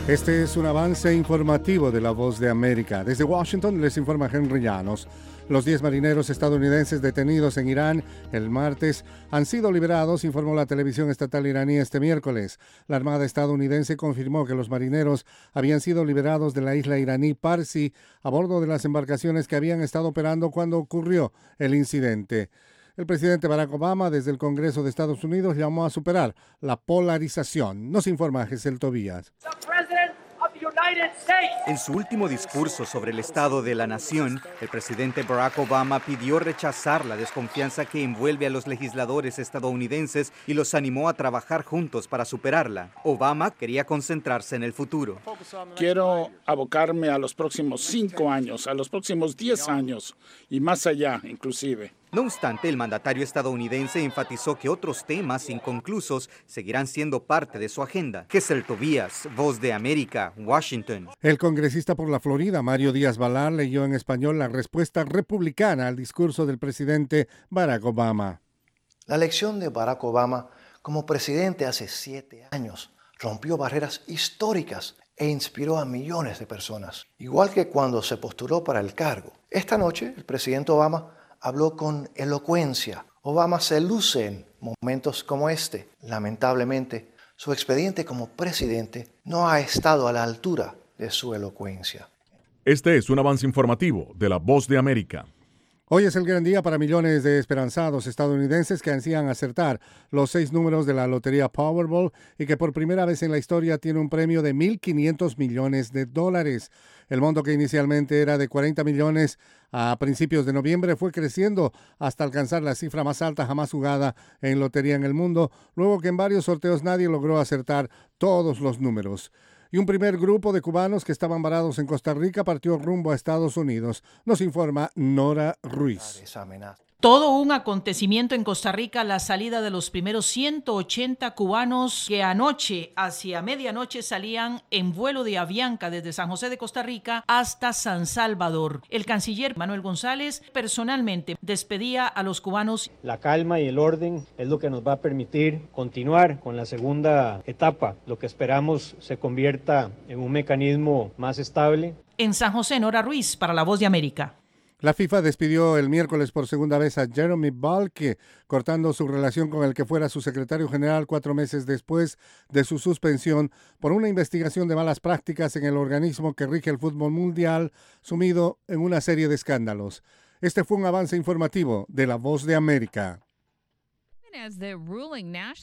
Este es un avance informativo de La Voz de América. Desde Washington les informa Henry Llanos. Los 10 marineros estadounidenses detenidos en Irán el martes han sido liberados, informó la televisión estatal iraní este miércoles. La Armada estadounidense confirmó que los marineros habían sido liberados de la isla iraní Parsi a bordo de las embarcaciones que habían estado operando cuando ocurrió el incidente. El presidente Barack Obama, desde el Congreso de Estados Unidos, llamó a superar la polarización. Nos informa Gesel Tobías. En su último discurso sobre el estado de la nación, el presidente Barack Obama pidió rechazar la desconfianza que envuelve a los legisladores estadounidenses y los animó a trabajar juntos para superarla. Obama quería concentrarse en el futuro. Quiero abocarme a los próximos 5 años, a los próximos 10 años y más allá, inclusive. No obstante, el mandatario estadounidense enfatizó que otros temas inconclusos seguirán siendo parte de su agenda. Gesel Tobías, Voz de América, Washington. El congresista por la Florida, Mario Díaz-Balart, leyó en español la respuesta republicana al discurso del presidente Barack Obama. La elección de Barack Obama como presidente hace 7 años rompió barreras históricas e inspiró a millones de personas. Igual que cuando se postuló para el cargo. Esta noche, el presidente Obama habló con elocuencia. Obama se luce en momentos como este. Lamentablemente, su expediente como presidente no ha estado a la altura de su elocuencia. Este es un avance informativo de La Voz de América. Hoy es el gran día para millones de esperanzados estadounidenses que ansían acertar los 6 números de la lotería Powerball y que por primera vez en la historia tiene un premio de $1.500 millones. El monto, que inicialmente era de 40 millones a principios de noviembre, fue creciendo hasta alcanzar la cifra más alta jamás jugada en lotería en el mundo, luego que en varios sorteos nadie logró acertar todos los números. Y un primer grupo de cubanos que estaban varados en Costa Rica partió rumbo a Estados Unidos. Nos informa Nora Ruiz. Todo un acontecimiento en Costa Rica, la salida de los primeros 180 cubanos que anoche, hacia medianoche, salían en vuelo de Avianca desde San José de Costa Rica hasta San Salvador. El canciller Manuel González personalmente despedía a los cubanos. La calma y el orden es lo que nos va a permitir continuar con la segunda etapa, lo que esperamos se convierta en un mecanismo más estable. En San José, Nora Ruiz, para La Voz de América. La FIFA despidió el miércoles por segunda vez a Jeremy Balke, cortando su relación con el que fuera su secretario general 4 meses después de su suspensión por una investigación de malas prácticas en el organismo que rige el fútbol mundial, sumido en una serie de escándalos. Este fue un avance informativo de La Voz de América.